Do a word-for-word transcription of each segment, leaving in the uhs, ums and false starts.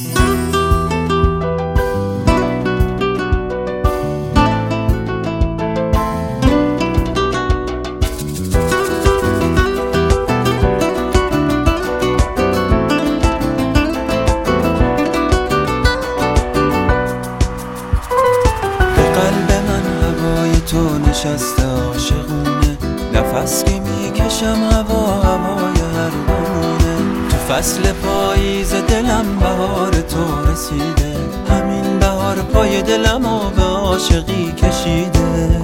تو نشسته عاشقونه، نفس که میکشم هوا هوای هر بامونه. تو فصل پاییز دلم بهار تو رسیده، همین بهار پای دلم و به عاشقی کشیده.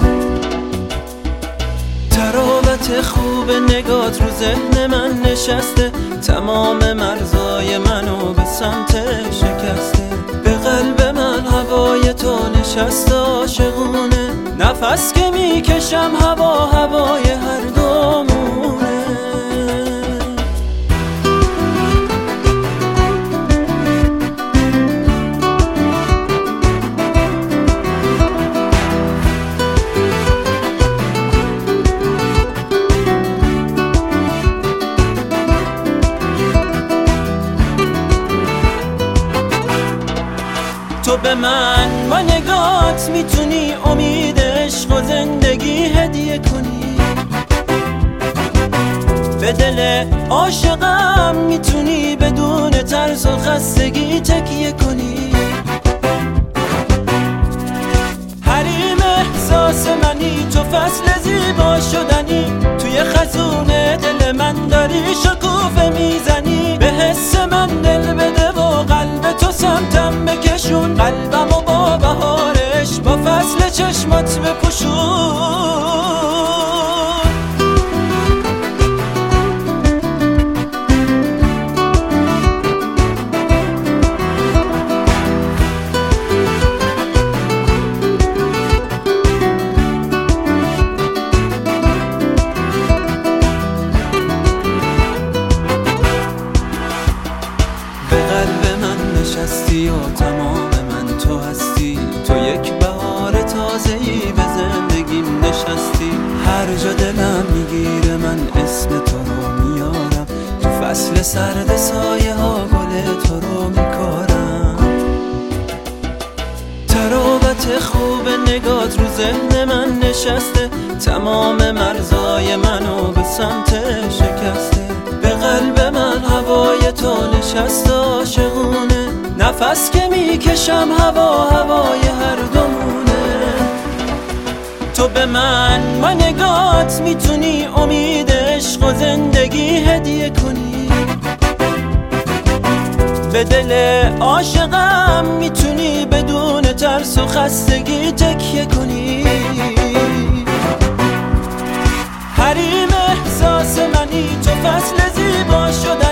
تراوت خوب نگات رو ذهن من نشسته، تمام مرزای منو به سمت شکسته. به قلب من هوای تو نشسته عاشقونه، نفس که میکشم هوا هوای هر دومونه. تو به من با نگات میتونی امید عشق و زندگی هدیه کنی، به دل عاشقم میتونی بدون ترس و خستگی تکیه کنی. حریم احساس منی تو، فصل زیبا شدنی، توی خزونه دل من داری شکوفه میزنی. به حس من دل بده و قلب تو سمتم بکشون، قلبمو با بهارش با فصل چشمات بپوشون. به قلب من نشستی و تمام من تو هستی، تو یک بهار تازه‌ای به زندگیم نشستی. هر جا دلم میگیره من اسم تو رو میارم، تو فصل سرد سایه ها گل تو رو میکارم. تراوت خوب نگات رو ذهن من نشسته، تمام مرزای منو به سمت شکسته. به قلب من هوای تو نشسته عاشقونه، نفس که میکشم هوا هوای هر دومونه. تو به من با نگات میتونی امید عشق و زندگی هدیه کنی، به دل عاشقم میتونی بدون ترس و خستگی تکیه کنی. حریم احساس منی تو، فصل زیبا شدنی،